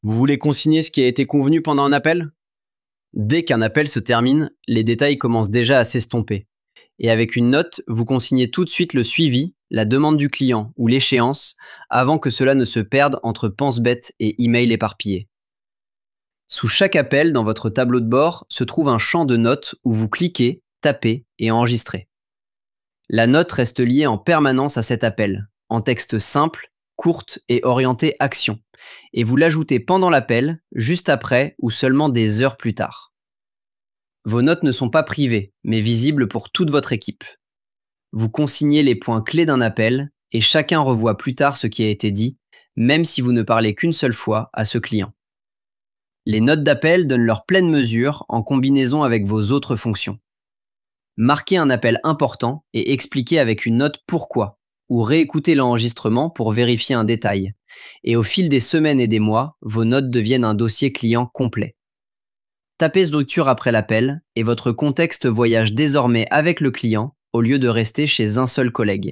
Vous voulez consigner ce qui a été convenu pendant un appel? Dès qu'un appel se termine, les détails commencent déjà à s'estomper. Et avec une note, vous consignez tout de suite le suivi, la demande du client ou l'échéance, avant que cela ne se perde entre pense-bête et email éparpillés. Sous chaque appel dans votre tableau de bord se trouve un champ de notes où vous cliquez, tapez et enregistrez. La note reste liée en permanence à cet appel, en texte simple, courte et orientée action, et vous l'ajoutez pendant l'appel, juste après ou seulement des heures plus tard. Vos notes ne sont pas privées, mais visibles pour toute votre équipe. Vous consignez les points clés d'un appel et chacun revoit plus tard ce qui a été dit, même si vous ne parlez qu'une seule fois à ce client. Les notes d'appel donnent leur pleine mesure en combinaison avec vos autres fonctions. Marquez un appel important et expliquez avec une note pourquoi, ou réécoutez l'enregistrement pour vérifier un détail. Et au fil des semaines et des mois, vos notes deviennent un dossier client complet. Tapez structure après l'appel et votre contexte voyage désormais avec le client au lieu de rester chez un seul collègue.